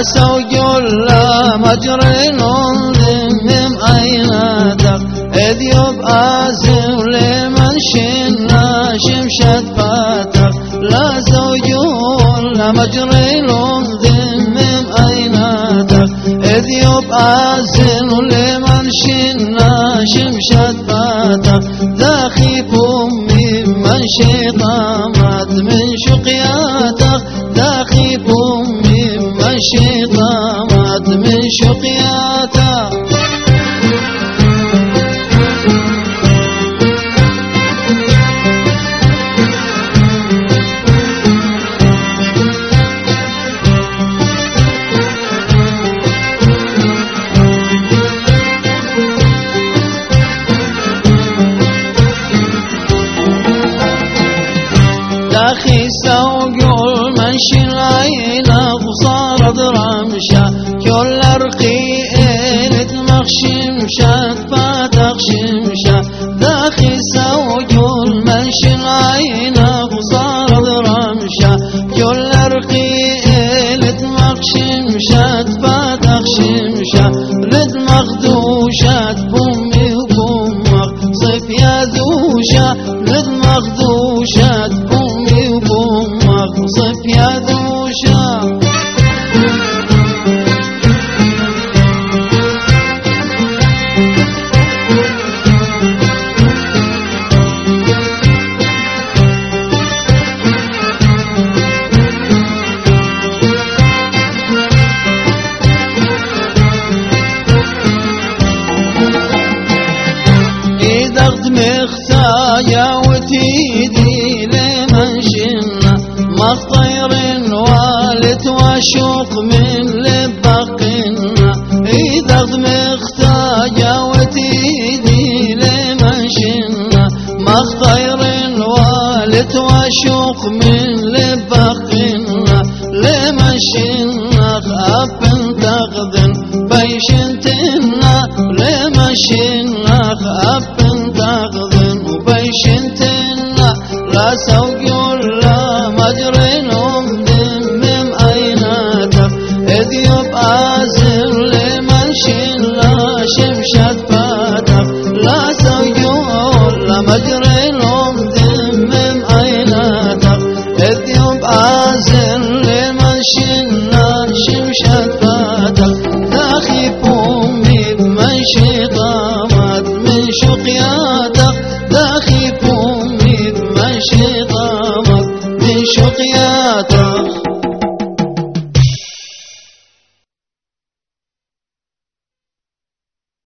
سوق لا مجرى ذمم أيناتك إذ يبقى لمن شنا شمشت فاتك لا سوق لا مجرى ذمم أيناتك إذ يبقى لمن شنا شمشت فاتك ذا خيف ممن شطامت من شقياتك ذا خيف ممن شطامت من شقياتك داخي سوق المنشي العيلة وصار ضرمشة كل رقيقين تمخشمشة فاتق شمشة داخي سوق المنشي العيلة وصار ضرمشة كل رقيقين تمخشمشة فاتق شمشة رد مخدوشة بومي وبومك صيف يا ذوشة رد مخدوشة بومي وبومك صيف يا ذوشة مختايا وتيدي لمن شنا مخطير والد وشوق من لبقنا إذا مختايا وتيدي لمن شنا مخطير والد وشوق من لبقنا لمن شنا خاب تغذن بيشنتنا لمن شنا خاب تغذن وبيشنتنا لا سوق ولا مجرى ذمم أيناتك إذ يبقى لمن شنا شمشت فاتك لا سوق ولا مجرى ذمم أيناتك إذ يبقى لمن شنا شمشت فاتك لا خيف ممن شطامت من شقياتك لا خيف ممن شطامت من شقياتك